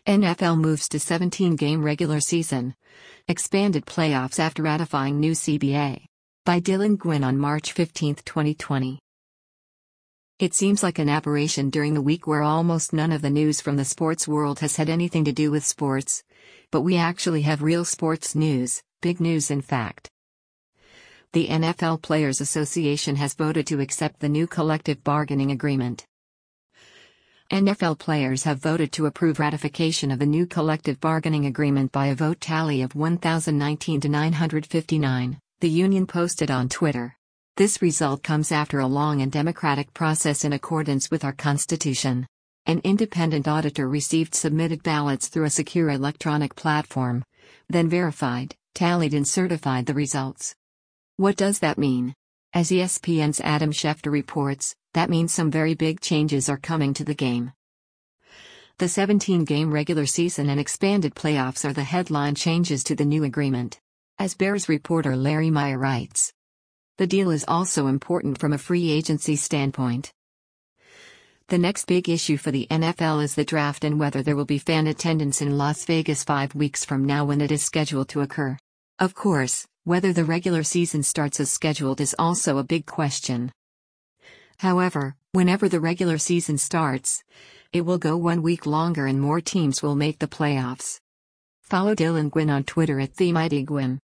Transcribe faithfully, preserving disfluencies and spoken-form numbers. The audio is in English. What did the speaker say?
N F L moves to seventeen-game regular season. Expanded playoffs after ratifying new C B A. By Dylan Gwynn on March fifteenth, twenty twenty. It seems like an aberration during the week where almost none of the news from the sports world has had anything to do with sports. But we actually have real sports news, big news in fact. The N F L Players Association has voted to accept the new collective bargaining agreement. N F L players have voted to approve ratification of the new collective bargaining agreement by a vote tally of one thousand nineteen to nine hundred fifty-nine, the union posted on Twitter. This result comes after a long and democratic process in accordance with our Constitution. An independent auditor received submitted ballots through a secure electronic platform, then verified, tallied and certified the results. What does that mean? As E S P N's Adam Schefter reports, that means some very big changes are coming to the game. The seventeen-game regular season and expanded playoffs are the headline changes to the new agreement. As Bears reporter Larry Meyer writes, the deal is also important from a free agency standpoint. The next big issue for the N F L is the draft and whether there will be fan attendance in Las Vegas five weeks from now when it is scheduled to occur. Of course, whether the regular season starts as scheduled is also a big question. However, whenever the regular season starts, it will go one week longer and more teams will make the playoffs. Follow Dylan Gwynn on Twitter at TheMightyGwynn.